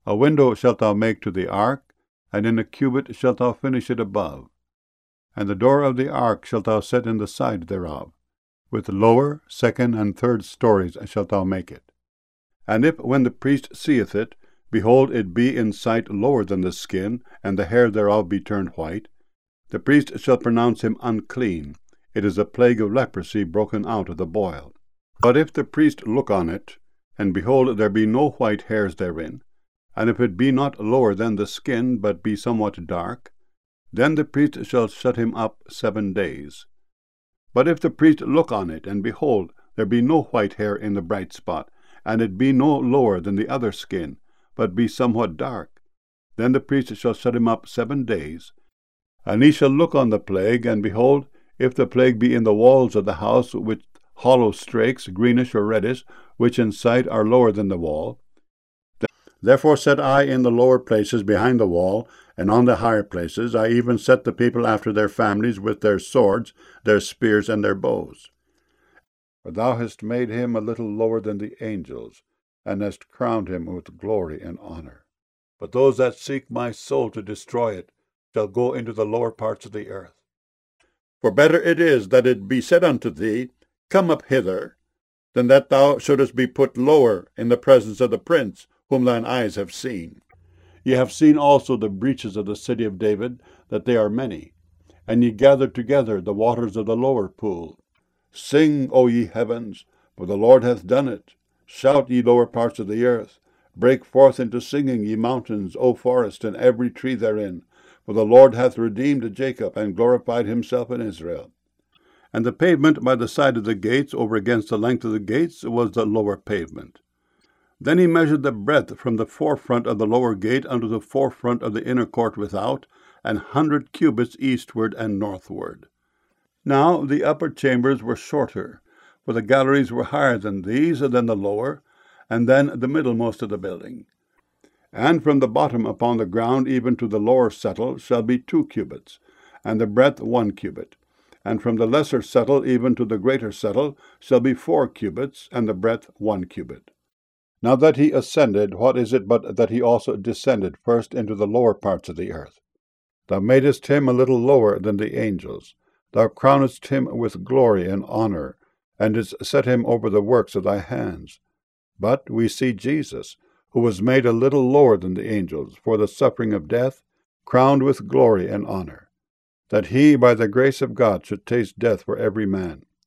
A window shalt thou make to the ark, and in a cubit shalt thou finish it above. And the door of the ark shalt thou set in the side thereof. With lower, second, and third stories shalt thou make it. And if, when the priest seeth it, behold, it be in sight lower than the skin, and the hair thereof be turned white, the priest shall pronounce him unclean. It is a plague of leprosy broken out of the boil. But if the priest look on it, and behold, there be no white hairs therein, and if it be not lower than the skin, but be somewhat dark, then the priest shall shut him up 7 days. But if the priest look on it, and behold, there be no white hair in the bright spot, and it be no lower than the other skin, but be somewhat dark, then the priest shall shut him up 7 days. And he shall look on the plague, and behold, if the plague be in the walls of the house with hollow strakes, greenish or reddish, which in sight are lower than the wall. Therefore set I in the lower places behind the wall, and on the higher places I even set the people after their families with their swords, their spears, and their bows. For thou hast made him a little lower than the angels, and hast crowned him with glory and honor. But those that seek my soul to destroy it shall go into the lower parts of the earth. For better it is that it be said unto thee, Come up hither, than that thou shouldest be put lower in the presence of the prince, whom thine eyes have seen. Ye have seen also the breaches of the city of David, that they are many, and ye gathered together the waters of the lower pool. Sing, O ye heavens, for the Lord hath done it. Shout, ye lower parts of the earth. Break forth into singing, ye mountains, O forest, and every tree therein. For the Lord hath redeemed Jacob, and glorified himself in Israel. And the pavement by the side of the gates, over against the length of the gates, was the lower pavement. Then he measured the breadth from the forefront of the lower gate unto the forefront of the inner court without, 100 cubits eastward and northward. Now the upper chambers were shorter, for the galleries were higher than these, than the lower, and then the middlemost of the building. And from the bottom upon the ground even to the lower settle shall be 2 cubits, and the breadth 1 cubit. And from the lesser settle even to the greater settle shall be 4 cubits, and the breadth 1 cubit. Now that he ascended, what is it but that he also descended first into the lower parts of the earth? Thou madest him a little lower than the angels. Thou crownedst him with glory and honor, and didst set him over the works of thy hands. But we see Jesus, who was made a little lower than the angels, for the suffering of death, crowned with glory and honor, that he, by the grace of God, should taste death for every man,